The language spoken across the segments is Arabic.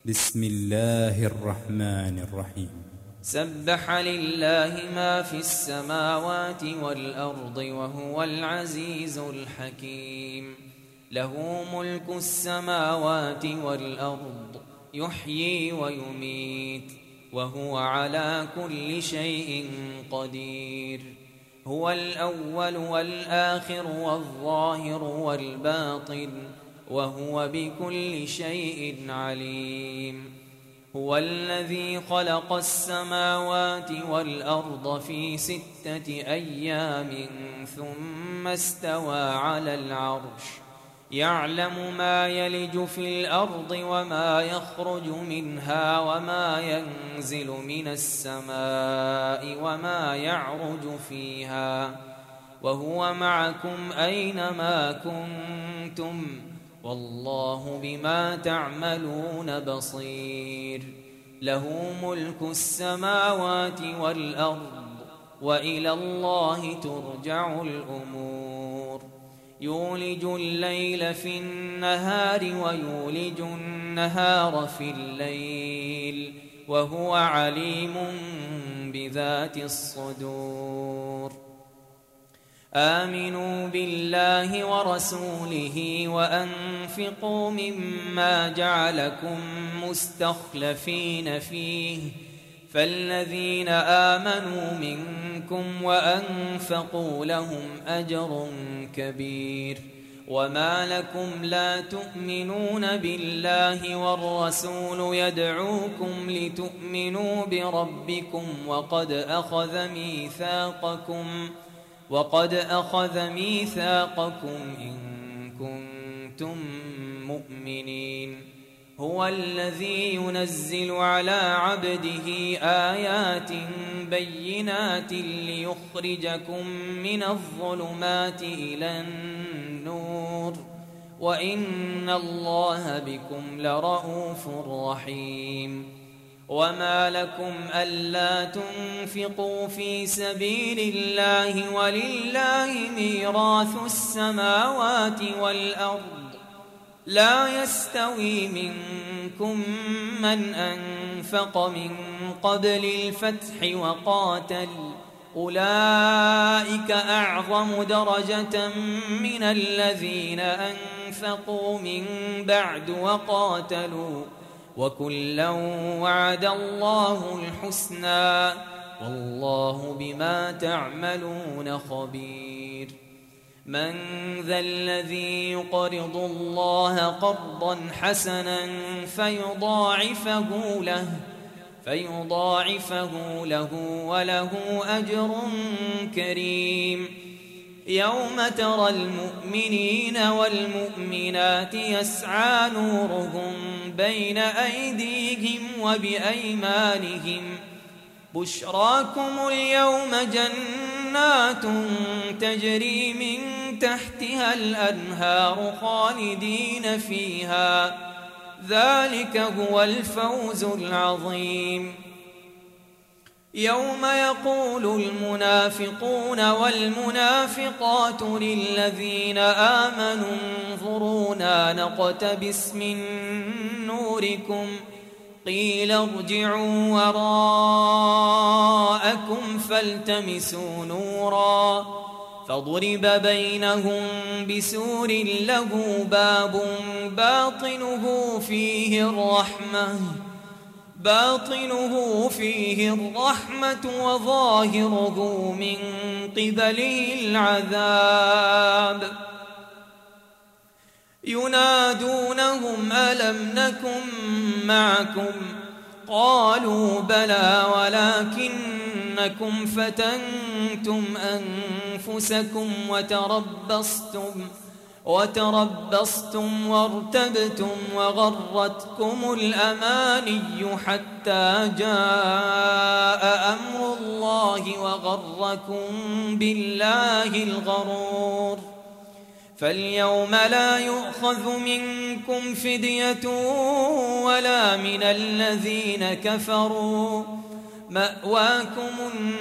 بسم الله الرحمن الرحيم. سبح لله ما في السماوات والأرض وهو العزيز الحكيم. له ملك السماوات والأرض يحيي ويميت وهو على كل شيء قدير. هو الأول والآخر والظاهر والباطن وهو بكل شيء عليم. هو الذي خلق السماوات والأرض في 6 أيام ثم استوى على العرش يعلم ما يلج في الأرض وما يخرج منها وما ينزل من السماء وما يعرج فيها وهو معكم أينما كنتم والله بما تعملون بصير. له ملك السماوات والأرض وإلى الله ترجع الأمور. يولج الليل في النهار ويولج النهار في الليل وهو عليم بذات الصدور. آمنوا بالله ورسوله وأنفقوا مما جعلكم مستخلفين فيه فالذين آمنوا منكم وأنفقوا لهم أجر كبير. وما لكم لا تؤمنون بالله والرسول يدعوكم لتؤمنوا بربكم وقد أخذ ميثاقكم إن كنتم مؤمنين. هو الذي ينزل على عبده آيات بينات ليخرجكم من الظلمات إلى النور وإن الله بكم لرءوف رحيم. وما لكم ألا تنفقوا في سبيل الله ولله ميراث السماوات والأرض لا يستوي منكم من أنفق من قبل الفتح وقاتل أولئك أعظم درجة من الذين أنفقوا من بعد وقاتلوا وكلا وعد الله الحسنى والله بما تعملون خبير. من ذا الذي يقرض الله قرضا حسنا فيضاعفه له وله أجر كريم. يوم ترى المؤمنين والمؤمنات يسعى نورهم بين أيديهم وبأيمانهم بشراكم اليوم جنات تجري من تحتها الأنهار خالدين فيها ذلك هو الفوز العظيم. يوم يقول المنافقون والمنافقات للذين آمنوا انظرونا نقتبس من نوركم قيل ارجعوا وراءكم فالتمسوا نورا فضرب بينهم بسور له باب باطنه فيه الرحمة وظاهره من قبله العذاب. ينادونهم ألم نكن معكم قالوا بلى ولكنكم فتنتم أنفسكم وتربصتم وارتبتم وغرتكم الأماني حتى جاء أمر الله وغركم بالله الغرور. فاليوم لا يؤخذ منكم فدية ولا من الذين كفروا مأواكم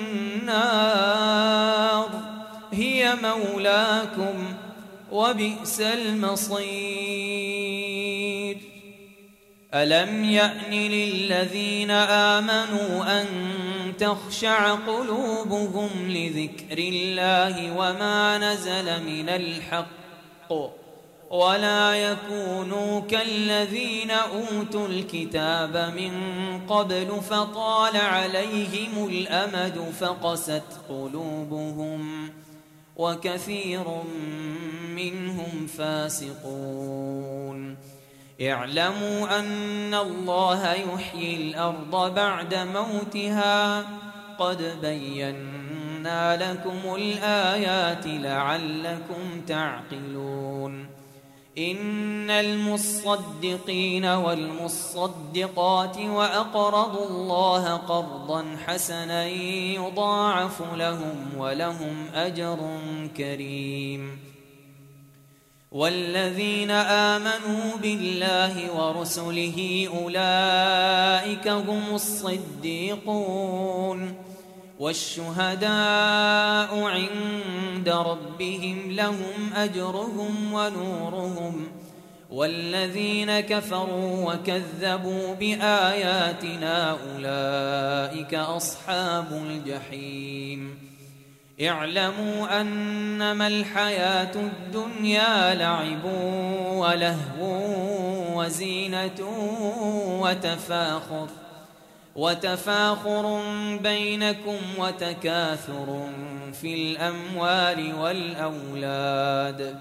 النار هي مولاكم وبئس المصير. ألم يأن للذين آمنوا أن تخشع قلوبهم لذكر الله وما نزل من الحق ولا يكونوا كالذين أوتوا الكتاب من قبل فطال عليهم الأمد فقست قلوبهم وكثير منهم فاسقون. اعلموا أن الله يحيي الأرض بعد موتها قد بينا لكم الآيات لعلكم تعقلون. إن المصدقين والمصدقات وأقرضوا الله قرضا حسنا يضاعف لهم ولهم أجر كريم. والذين آمنوا بالله ورسله أولئك هم الصديقون والشهداء عند ربهم لهم أجرهم ونورهم. والذين كفروا وكذبوا بآياتنا أولئك أصحاب الجحيم. اعلموا أنما الحياة الدنيا لعب ولهو وزينة وتفاخر بينكم وتكاثر في الأموال والأولاد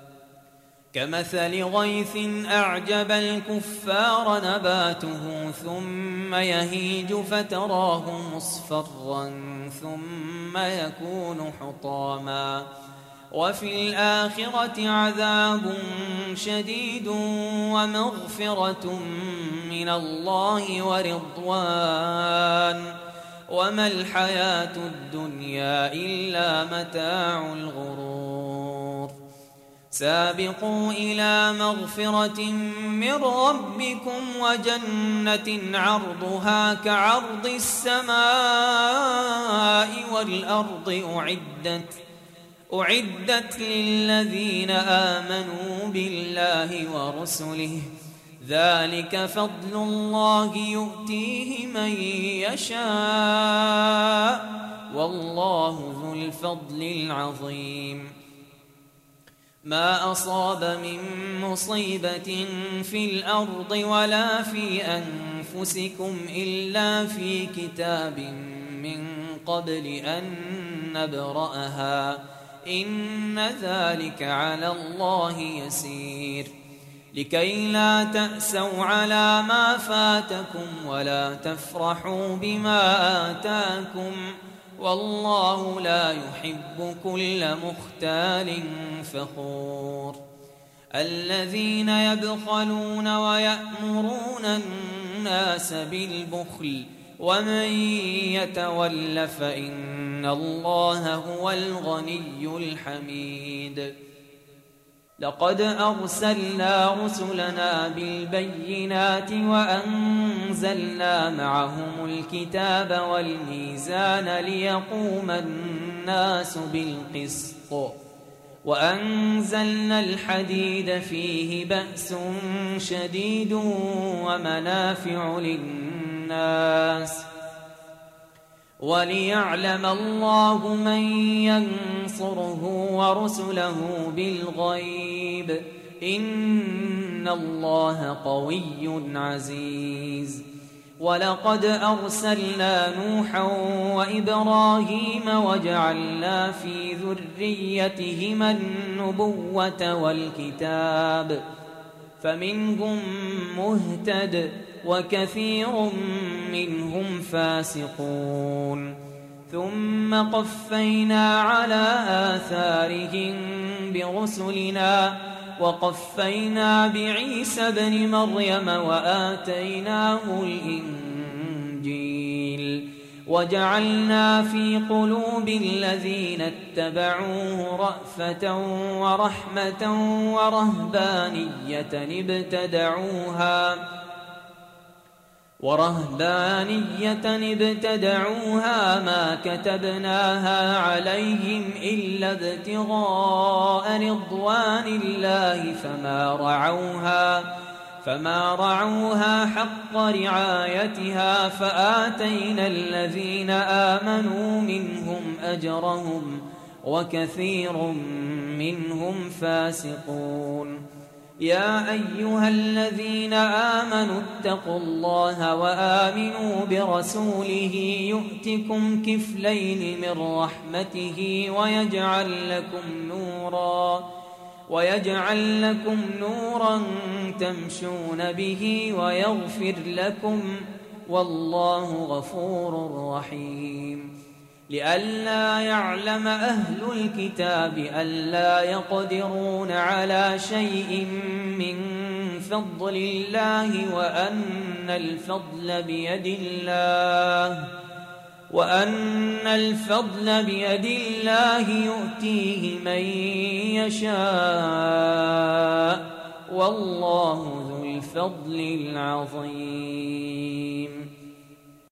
كمثل غيث أعجب الكفار نباته ثم يهيج فتراه مصفرا ثم يكون حطاما وفي الآخرة عذاب شديد ومغفرة من الله ورضوان وما الحياة الدنيا إلا متاع الغرور. سابقوا إلى مغفرة من ربكم وجنة عرضها كعرض السماء والأرض أعدت للذين آمنوا بالله ورسله ذلك فضل الله يؤتيه من يشاء والله ذو الفضل العظيم. ما أصاب من مصيبة في الأرض ولا في أنفسكم إلا في كتاب من قبل أن نبرأها إن ذلك على الله يسير. لكي لا تأسوا على ما فاتكم ولا تفرحوا بما آتاكم والله لا يحب كل مختال فخور. الذين يبخلون ويأمرون الناس بالبخل ومن يتول فإن الله هو الغني الحميد. لقد أرسلنا رسلنا بالبينات وأنزلنا معهم الكتاب والميزان ليقوم الناس بالقسط وأنزلنا الحديد فيه بأس شديد ومنافع للناس وليعلم الله من ينصره ورسله بالغيب إن الله قوي عزيز. ولقد أرسلنا نوحا وإبراهيم وجعلنا في ذريتهما النبوة والكتاب فمنهم مهتد وكثير منهم فاسقون. ثم قفينا على آثارهم برسلنا وقفينا بعيسى ابن مريم وآتيناه الإنجيل وجعلنا في قلوب الذين اتبعوه رأفة ورحمة ورهبانية ابتدعوها ما كتبناها عليهم إلا ابتغاء رضوان الله فما رعوها حق رعايتها فآتينا الذين آمنوا منهم أجرهم وكثير منهم فاسقون. يا أيها الذين آمنوا اتقوا الله وآمنوا برسوله يؤتكم كفلين من رحمته ويجعل لكم نورا تمشون به ويغفر لكم والله غفور رحيم. لئلا يعلم أهل الكتاب ألا يقدرون على شيء من فضل الله وأن الفضل بيد الله يؤتيه من يشاء والله ذو الفضل العظيم.